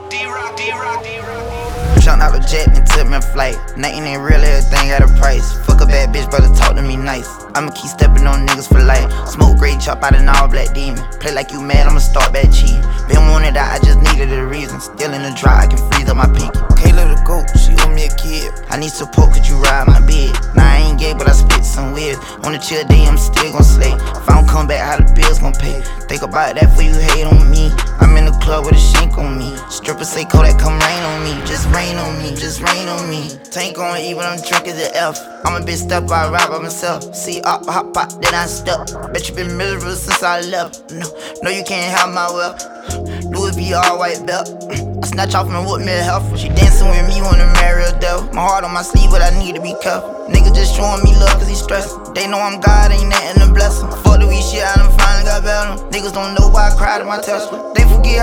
Jumped out the jet and took me a flight. Nothing ain't real, everything got a price. Fuck a bad bitch, brother, talk to me nice. I'ma keep stepping on niggas for life. Smoke great, chop out an all black demon. Play like you mad, I'ma start back cheating. Been wanted out, I just needed a reason. Still in the dry, I can freeze up my pinky. Kayla the goat, she owe me a kid. I need support, could you ride my bed? Nah, I ain't gay, but I spit some weird. On a chill day, I'm still gon' slay. If I don't come back, how the bills gon' pay? Think about that before you hate on me. I'm in the club with a shank on me. Strippers say Kodak, come rain on me. Just rain on me, just rain on me. Tank on E when I'm drinking the F. I'm a bitch step, I ride by myself. See up, hop, pop, then I step. Bet you been miserable since I left. No, you can't have my wealth. Louis V all white belt. I snatch off and whoop me a health. She dancing with me, wanna marry a devil. My heart on my sleeve, but I need to be careful. Nigga just showing me love cause he stressed. They know I'm God, ain't nothing to bless him. Fuck the weed shit, I done finally got better. Niggas don't know why I cried in my Tesla. They